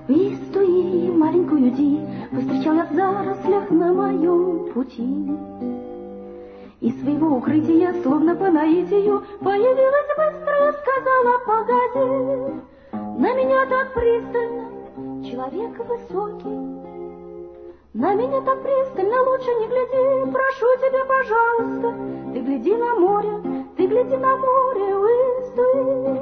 Вистуи, маленькую ди, повстречал я в зарослях на моем пути. Из своего укрытия, словно по наитию, появилась быстро и сказала: погоди. На меня так пристально человек высокий, на меня так пристально, лучше не гляди, прошу тебя, пожалуйста. Ты гляди на море, ты гляди на море, выстуи.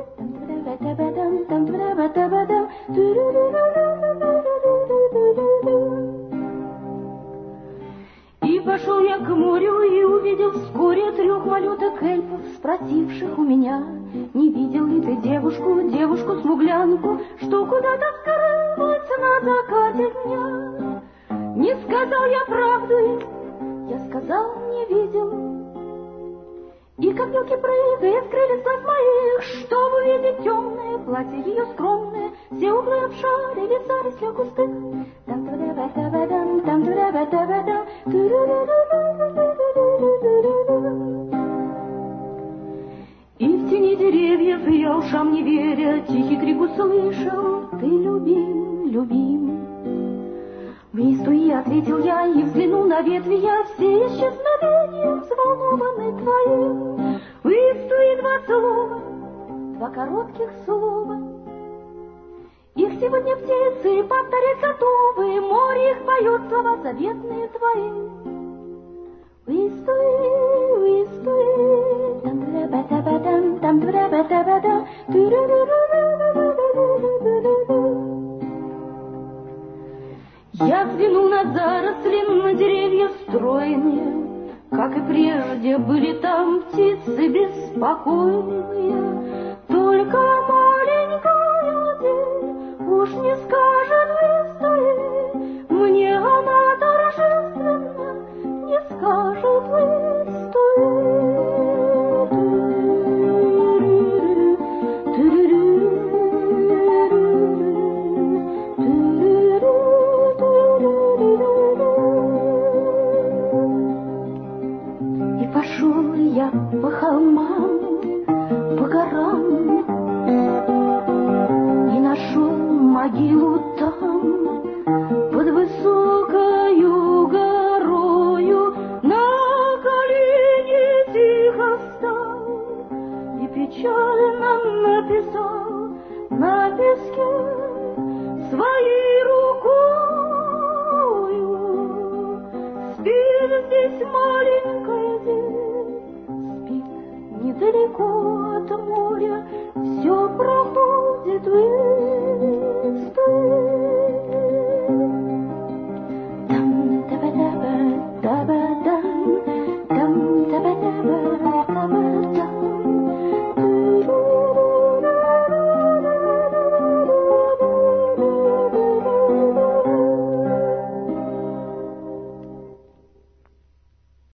И пошел я к морю и увидел вскоре 3 малюток эльфов, спросивших у меня: не видел ли ты девушку-смуглянку, что куда-то скрылась на закате дня? Не сказал я правду им, я сказал, не видел. И как белки прыгая скрылись глаз моих, чтобы увидеть темное платье ее скромное, все углы обшарили в зарослях густых. И в тени деревьев я ушам не веря тихий крик услышал: ты любим, любим. Вистуи, ответил я и взглянул на ветви я, все исчезновением взволнованы твоим. Вистуи, 2 слова, 2 коротких слова. Их сегодня птицы повторять готовы, море их поет слова заветные твои. Вистуи, вистуи, там-тра-ба-та-ба-дам, там-тра-ба-та-ба-дам, я взглянул на заросли, на деревья стройные, как и прежде были там птицы беспокойные. Только маленькая ди уж не скажет выстуи, мне она торжественно не скажет выстуи. Пошел я по холмам, по горам и нашел могилу там, под высокою горою. На колени тихо встал и печально написал на песке своей рукою: спит здесь маленькая девочка, спит недалеко от моря, все проходит в